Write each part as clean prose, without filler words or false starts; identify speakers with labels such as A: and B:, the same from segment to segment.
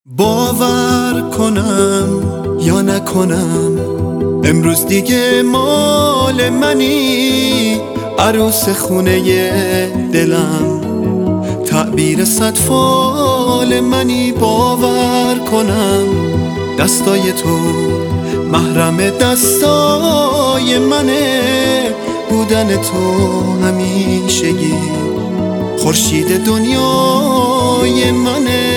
A: باور کنم یا نکنم امروز دیگه مال منی، عروس خونه دلم، تعبیر صد فال منی. باور کنم دستای تو محرم دستای منه، بودن تو همیشگی خورشید دنیای منه.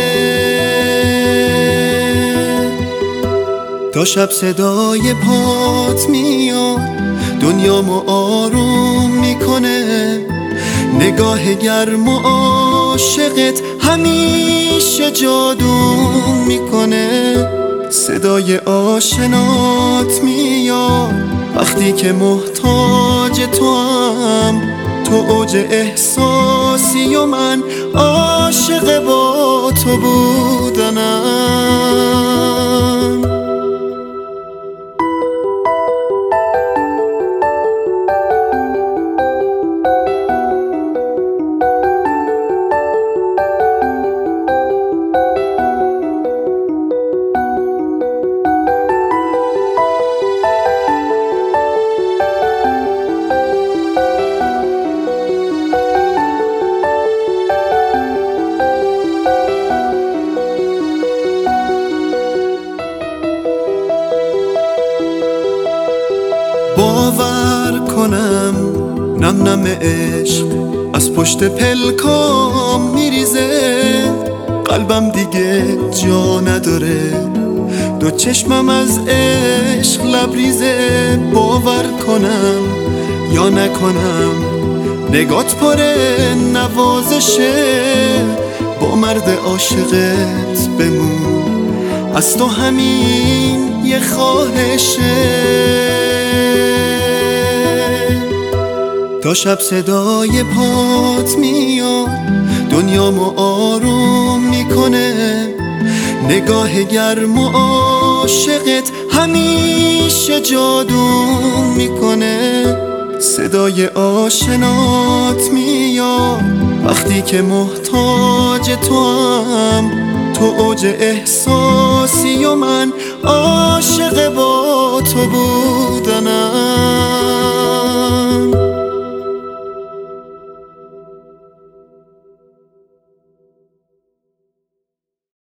A: تا شب صدای پات میاد دنیامو آروم میکنه، نگاه گرم و عاشقت همیشه جادو میکنه. صدای آشنات میاد وقتی که محتاج تو هم، تو اوج احساسی و من عاشق با تو بودنم. باور کنم نم نم عشق از پشت پلکام میریزه، قلبم دیگه جا نداره، دو چشمم از عشق لبریزه. باور کنم یا نکنم نگات پر نوازشه، با مرد عاشقت بمون، از تو همین یه خواهشه. تا شب صدای پات میاد دنیامو آروم میکنه، نگاه گرم و عاشقت همیشه جادو میکنه. صدای آشنات میاد وقتی که محتاج تو هم، تو اوج احساسی و من عاشق با تو بود.